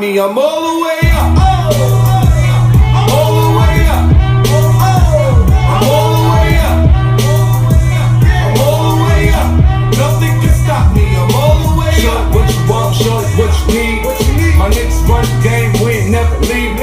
me, I'm all the way up. All the way up. I'm all the way up. I'm all the way up. Nothing can stop me, I'm all the way up. What you want, show what you need. My niggas run the game, we ain't never leaving.